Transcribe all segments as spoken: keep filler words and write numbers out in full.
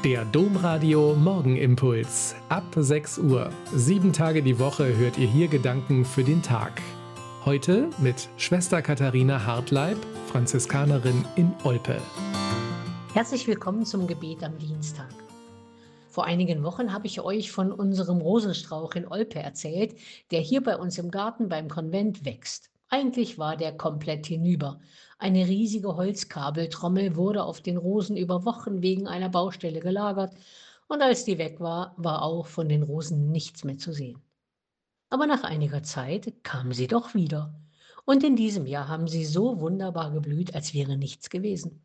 Der Domradio Morgenimpuls. Ab sechs Uhr. Sieben Tage die Woche hört ihr hier Gedanken für den Tag. Heute mit Schwester Katharina Hartleib, Franziskanerin in Olpe. Herzlich willkommen zum Gebet am Dienstag. Vor einigen Wochen habe ich euch von unserem Rosenstrauch in Olpe erzählt, der hier bei uns im Garten beim Konvent wächst. Eigentlich war der komplett hinüber. Eine riesige Holzkabeltrommel wurde auf den Rosen über Wochen wegen einer Baustelle gelagert und als die weg war, war auch von den Rosen nichts mehr zu sehen. Aber nach einiger Zeit kamen sie doch wieder und in diesem Jahr haben sie so wunderbar geblüht, als wäre nichts gewesen.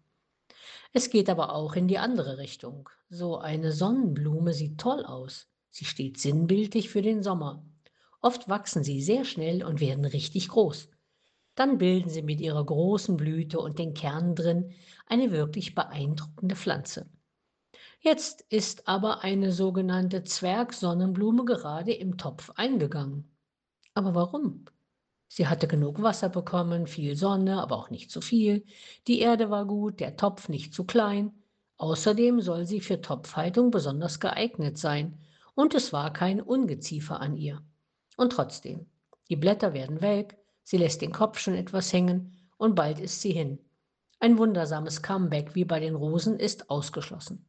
Es geht aber auch in die andere Richtung. So eine Sonnenblume sieht toll aus. Sie steht sinnbildlich für den Sommer. Oft wachsen sie sehr schnell und werden richtig groß. Dann bilden sie mit ihrer großen Blüte und den Kernen drin eine wirklich beeindruckende Pflanze. Jetzt ist aber eine sogenannte Zwergsonnenblume gerade im Topf eingegangen. Aber warum? Sie hatte genug Wasser bekommen, viel Sonne, aber auch nicht zu viel. Die Erde war gut, der Topf nicht zu klein. Außerdem soll sie für Topfhaltung besonders geeignet sein. Und es war kein Ungeziefer an ihr. Und trotzdem, die Blätter werden welk, sie lässt den Kopf schon etwas hängen und bald ist sie hin. Ein wundersames Comeback wie bei den Rosen ist ausgeschlossen.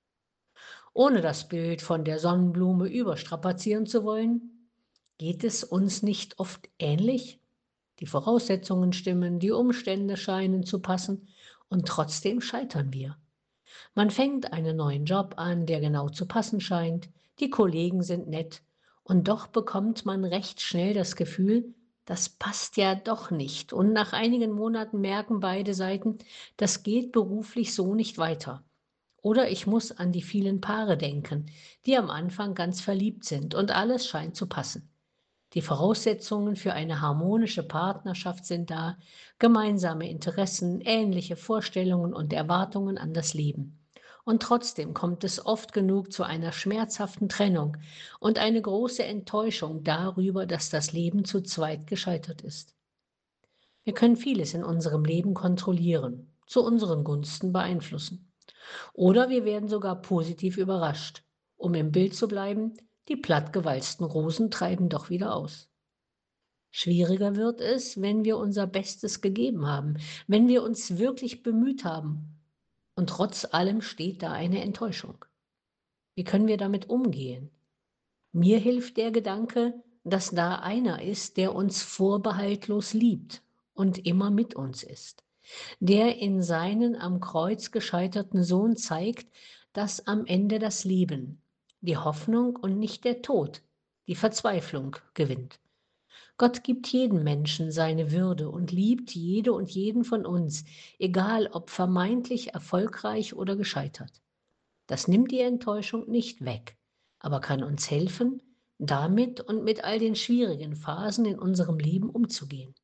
Ohne das Bild von der Sonnenblume überstrapazieren zu wollen, geht es uns nicht oft ähnlich? Die Voraussetzungen stimmen, die Umstände scheinen zu passen und trotzdem scheitern wir. Man fängt einen neuen Job an, der genau zu passen scheint, die Kollegen sind nett und doch bekommt man recht schnell das Gefühl, das passt ja doch nicht und nach einigen Monaten merken beide Seiten, das geht beruflich so nicht weiter. Oder ich muss an die vielen Paare denken, die am Anfang ganz verliebt sind und alles scheint zu passen. Die Voraussetzungen für eine harmonische Partnerschaft sind da, gemeinsame Interessen, ähnliche Vorstellungen und Erwartungen an das Leben. Und trotzdem kommt es oft genug zu einer schmerzhaften Trennung und eine große Enttäuschung darüber, dass das Leben zu zweit gescheitert ist. Wir können vieles in unserem Leben kontrollieren, zu unseren Gunsten beeinflussen. Oder wir werden sogar positiv überrascht. Um im Bild zu bleiben, die plattgewalzten Rosen treiben doch wieder aus. Schwieriger wird es, wenn wir unser Bestes gegeben haben, wenn wir uns wirklich bemüht haben. Und trotz allem steht da eine Enttäuschung. Wie können wir damit umgehen? Mir hilft der Gedanke, dass da einer ist, der uns vorbehaltlos liebt und immer mit uns ist, der in seinen am Kreuz gescheiterten Sohn zeigt, dass am Ende das Leben, die Hoffnung und nicht der Tod, die Verzweiflung gewinnt. Gott gibt jedem Menschen seine Würde und liebt jede und jeden von uns, egal ob vermeintlich erfolgreich oder gescheitert. Das nimmt die Enttäuschung nicht weg, aber kann uns helfen, damit und mit all den schwierigen Phasen in unserem Leben umzugehen.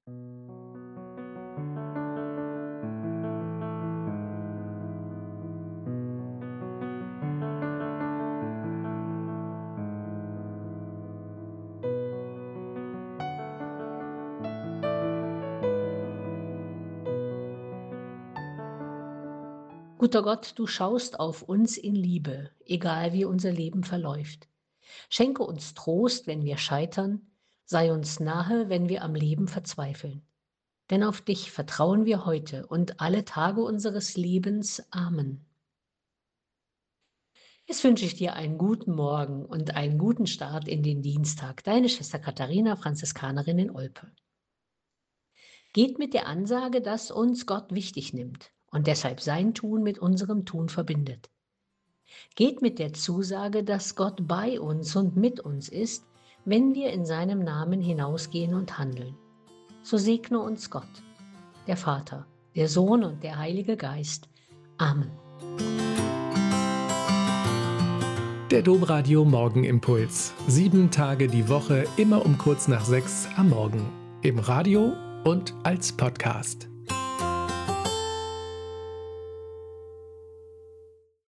Guter Gott, du schaust auf uns in Liebe, egal wie unser Leben verläuft. Schenke uns Trost, wenn wir scheitern, sei uns nahe, wenn wir am Leben verzweifeln. Denn auf dich vertrauen wir heute und alle Tage unseres Lebens. Amen. Jetzt wünsche ich dir einen guten Morgen und einen guten Start in den Dienstag. Deine Schwester Katharina, Franziskanerin in Olpe. Geht mit der Ansage, dass uns Gott wichtig nimmt und deshalb sein Tun mit unserem Tun verbindet. Geht mit der Zusage, dass Gott bei uns und mit uns ist, wenn wir in seinem Namen hinausgehen und handeln. So segne uns Gott, der Vater, der Sohn und der Heilige Geist. Amen. Der Domradio Morgenimpuls. Sieben Tage die Woche, immer um kurz nach sechs am Morgen. Im Radio und als Podcast.